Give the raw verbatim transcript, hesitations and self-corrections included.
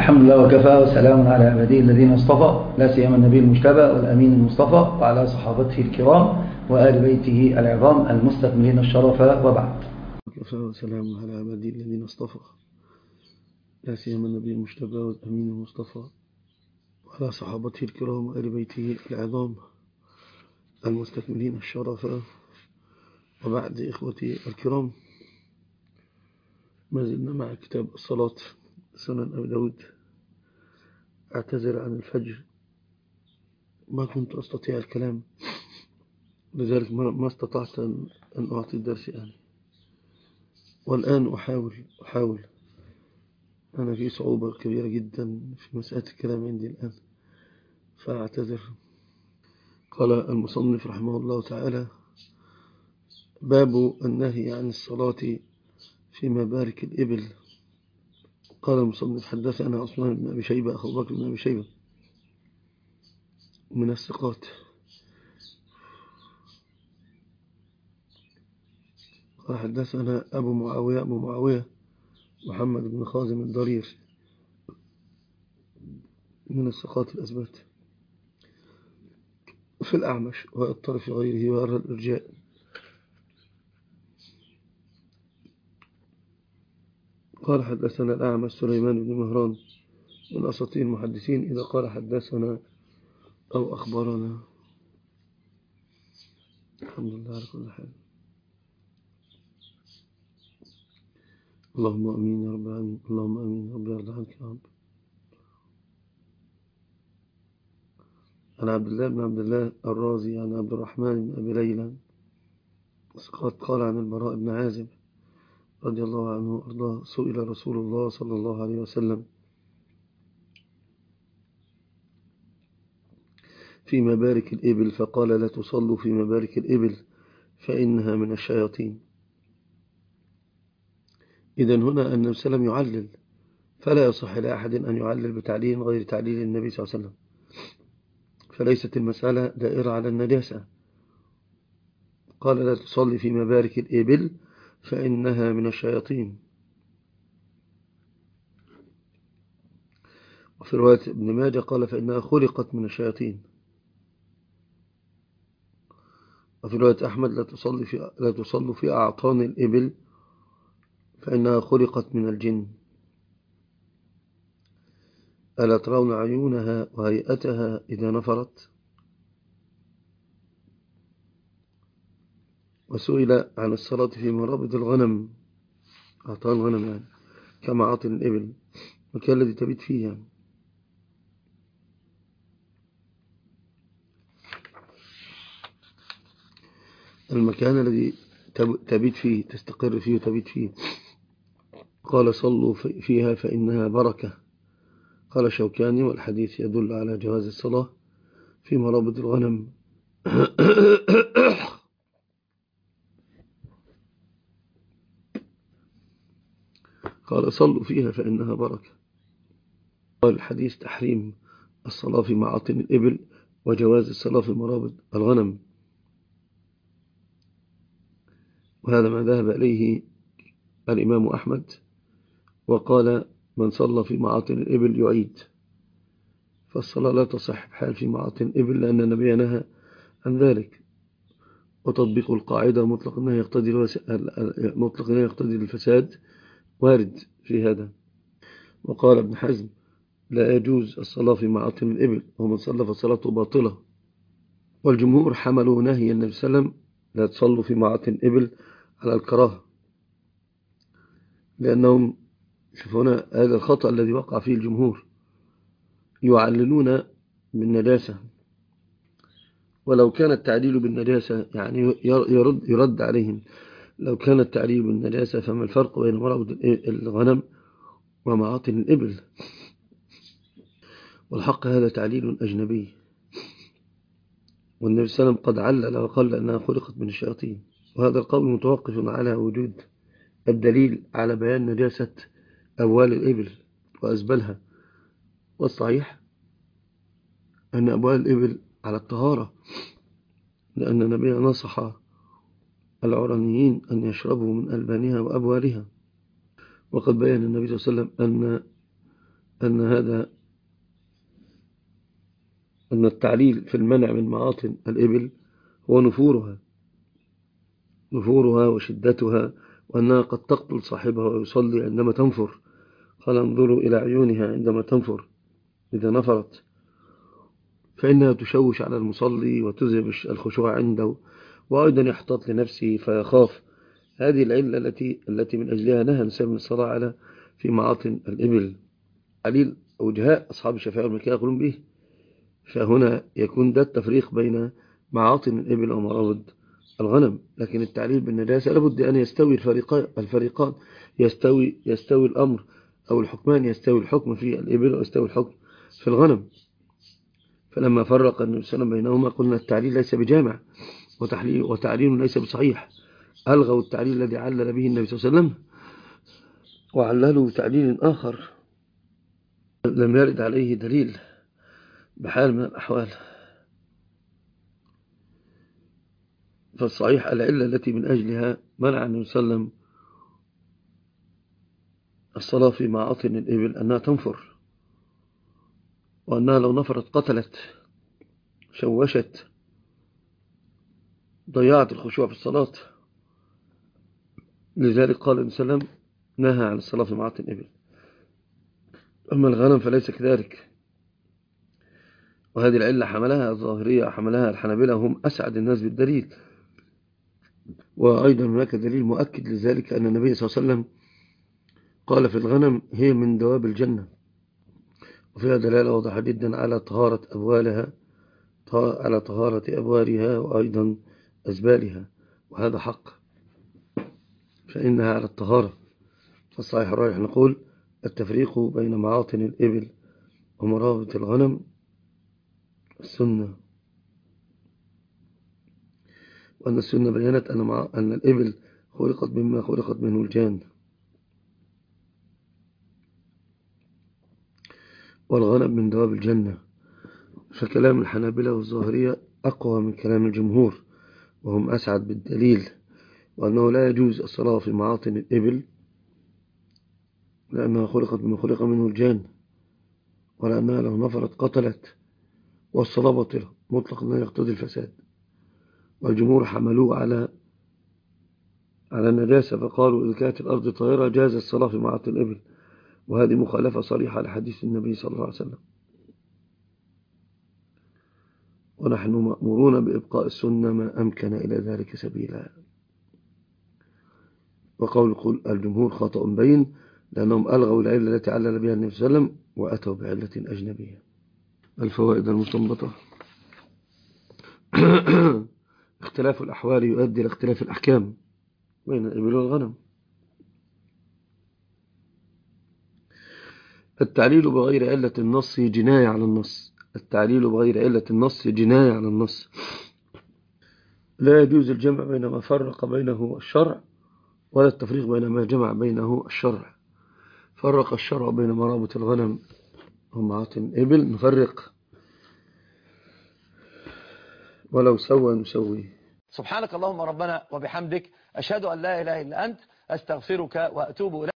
الحمد لله وكفى وسلام على عباده الذين اصطفى، لا سيما النبي المجتبى والأمين المصطفى وعلى صحابته الكرام وآل بيته العظام المستكملين الشرف، وبعد. وكفى وسلام على عباده الذين اصطفى، لا سيما النبي المجتبى والأمين المصطفى وعلى صحابته الكرام وآل بيته العظام المستكملين الشرف، وبعد. إخوتي الكرام، ما زلنا مع كتاب الصلاة سنن أبي داود. أعتذر عن الفجر، ما كنت أستطيع الكلام، لذلك ما استطعت أن أعطي الدرس يعني. والآن أحاول أحاول أنا في صعوبة كبيرة جدا في مسألة الكلام عندي الآن، فأعتذر. قال المصنف رحمه الله تعالى: باب النهي عن الصلاة في مبارك الإبل. قال المصنف: حدثنا عثمان بن أبي شيبة أخو بكر بن أبي شيبة من الثقات. قال حدثنا أبو معاوية أبو معاوية محمد بن خازم الضرير من الثقات الأثبات في الأعمش ويضطر في غيره ويرى الإرجاء. قال حدثنا الأعمش سليمان بن مهران من أساطير المحدثين إذا قال حدثنا أو أخبرنا. الحمد لله على كل حال. اللهم أمين يا رب العالمين. اللهم أمين يا رب، يرضى عنك يا رب. عن عبد الله بن عبد الله الرازي عن عبد الرحمن بن أبي ليلى قد قال عن البراء بن عازب رضي الله عنه وأرضاه: سئل رسول الله صلى الله عليه وسلم في مبارك الإبل فقال: لا تصلوا في مبارك الإبل فإنها من الشياطين. إذن هنا النبي صلى الله عليه وسلم يعلل، فلا يصح لأحد أن يعلل بتعليل غير تعليل النبي صلى الله عليه وسلم، فليست المسألة دائرة على النجاسة. قال: لا تصلي في مبارك الإبل فإنها من الشياطين. وفي رواية ابن ماجه قال: فإنها خلقت من الشياطين. وفي رواية أحمد: لا تصلي في لا تصلوا في أعطان الإبل فإنها خلقت من الجن. ألا ترون عيونها وهيئتها إذا نفرت؟ وسئل عن الصلاة في مرابض الغنم، أعطان الغنم يعني كما عاطن الإبل، المكان الذي تبيت فيه يعني. المكان الذي تبيت فيه، تستقر فيه وتبيت فيه. قال: صلوا فيها فإنها بركة. قال شوكاني: والحديث يدل على جواز الصلاة في مرابض الغنم. قال: صلوا فيها فإنها بركة. قال الحديث تحريم الصلاة في معاطن الإبل وجواز الصلاة في مرابض الغنم، وهذا ما ذهب إليه الإمام أحمد، وقال: من صلى في معاطن الإبل يعيد. فالصلاة لا تصح بحال في معاطن الإبل، لأن النبي نهى عن ذلك. وتطبيق القاعدة مطلق لا يقتضي مطلق لا يقتضي الفساد وارد في هذا. وقال ابن حزم: لا يجوز الصلاة في معاطن الإبل، ومن صلى فصلاته باطلة. والجمهور حملوا نهي النبي صلى الله عليه وسلم لا تصلوا في معاطن الإبل على الكراهة، لأنهم شوفون هذا الخطأ الذي وقع فيه الجمهور، يعللون بالنجاسة. ولو كان التعليل بالنجاسة يعني يرد, يرد عليهم، لو كان التعليل بالنجاسة فما الفرق بين مرابض الغنم ومعاطن الإبل؟ والحق هذا تعليل أجنبي، والنبي صلى الله عليه وسلم قد علل وقال أنها خلقت من الشياطين. وهذا القول متوقف على وجود الدليل على بيان نجاسة أبوال الإبل وأزبالها. والصحيح أن أبوال الإبل على الطهارة، لأن النبي نصح العرانيين أن يشربوا من ألبانها وأبوالها. وقد بيّن النبي صلى الله عليه وسلم أن أن هذا أن التعليل في المنع من معاطن الإبل هو نفورها نفورها وشدتها، وأنها قد تقتل صاحبها ويصلي عندما تنفر. قال انظروا إلى عيونها عندما تنفر، إذا نفرت فإنها تشوش على المصلي وتذهب الخشوع عنده، وأيضا يحتاط لنفسه فيخاف. هذه العلة التي التي من أجلها نهى النبي الصلاة على في معاطن الإبل. عليل وجهاء أصحاب الشافعي والمالكية يقولون به. فهنا يكون ده التفريق بين معاطن الإبل ومراود الغنم. لكن التعليل بالنجاسة لابد أن يستوي الفريقان، يستوي يستوي الأمر أو الحكمان، يستوي الحكم في الإبل ويستوي الحكم في الغنم. فلما فرق النبي صلى الله عليه وسلم بينهما قلنا التعليل ليس بجامع وتعليل ليس بصحيح. ألغوا التعليل الذي علل به النبي صلى الله عليه وسلم وعللوا تعليل آخر لم يرد عليه دليل بحال من الأحوال. فالصحيح العلة التي من أجلها منع النبي صلى الله عليه وسلم الصلاة في معاطن الإبل أنها تنفر، وأنها لو نفرت قتلت شوشت ضيعت الخشوع في الصلاة. لذلك قال النبي صلى الله عليه وسلم نهى عن الصلاة في معاطن الإبل. أما الغنم فليس كذلك. وهذه العلة حملها الظاهرية وحملها الحنابلة، هم أسعد الناس بالدليل. وأيضا هناك دليل مؤكد لذلك أن النبي صلى الله عليه وسلم قال في الغنم هي من دواب الجنة، وفيها دلالة واضحة جدا على طهارة أبوالها على طهارة أبوالها وأيضا أزبالها، وهذا حق، فإنها على الطهارة. فالصحيح الراجح نقول التفريق بين معاطن الإبل ومرابط الغنم السنة، وأن السنة بيّنت أن, مع أن الإبل خلقت مما خلقت منه الجان، والغنم من دواب الجنة. فكلام الحنابلة والظاهرية أقوى من كلام الجمهور، وهم أسعد بالدليل، وأنه لا يجوز الصلاة في معاطن الإبل لأنها خلقت مما خلق منه الجان، ولأنها لو نفرت قتلت، والصلاة باطلة مطلق لا يقتضي الفساد. والجمهور حملوه على على النجاسة، فقالوا إذا كانت الأرض طاهرة جاز الصلاة في معاطن الإبل، وهذه مخالفة صريحة لحديث النبي صلى الله عليه وسلم. ونحن مأمورون بإبقاء السنة ما أمكن إلى ذلك سبيلا. وقول الجمهور خطأ بين، لأنهم ألغوا العلة التي علل بها النبي صلى الله عليه وسلم وأتوا بعلة أجنبية. الفوائد المستنبطة: اختلاف الأحوال يؤدي إلى اختلاف الأحكام بين الإبل والغنم. التعليل بغير علة النص جناية على النص التعليل بغير علة النص جناية على النص. لا يجوز الجمع بين ما فرق بينه الشرع ولا التفريق بين ما جمع بينه الشرع. فرق الشرع بين مرابط الغنم ومعاطن الإبل، نفرق ولو سوى نسوي. سبحانك اللهم ربنا وبحمدك، أشهد أن لا إله إلا أنت، أستغفرك وأتوب إليك.